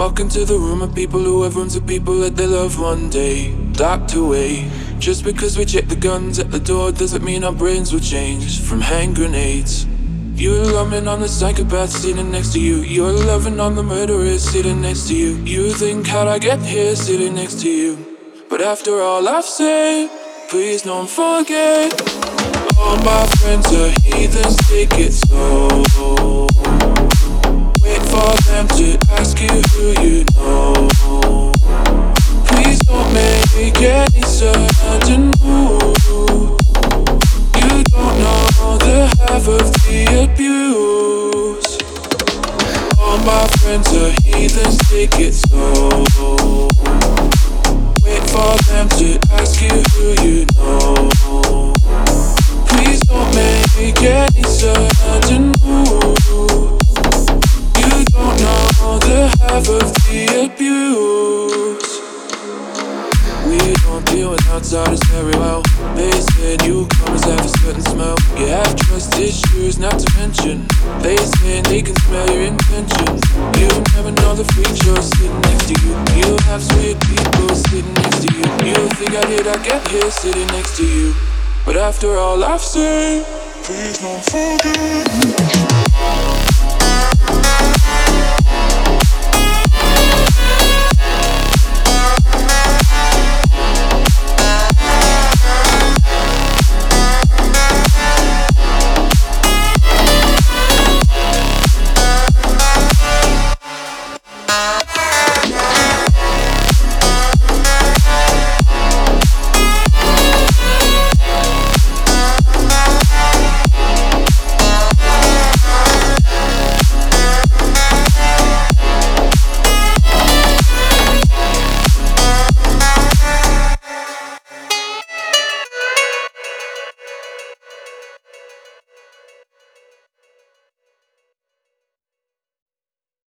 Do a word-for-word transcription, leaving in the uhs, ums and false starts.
Walk into the room of people who have rooms of people that they love one day locked away. Just because we check the guns at the door doesn't mean our brains will change from hand grenades. You're loving on the psychopath sitting next to you. You're loving on the murderer sitting next to you. You think, how'd I get here sitting next to you? But after all I've said, please don't forget, all my friends are heathens, take it slow. Wait for them to ask you who you know. Please don't make any sudden move. You don't know the half of the abuse. All my friends are heathens, take it slow. Wait for them to ask you who you know. Please don't make any sudden move. You don't know the half of the abuse. We don't deal with outsiders very well. They say newcomers have a certain smell. You have trust issues, not to mention they say they can smell your intentions. You never know the freaks you're sitting next to you. You have sweet people sitting next to you. You think I did I get here sitting next to you? But after all I've said, please don't forget.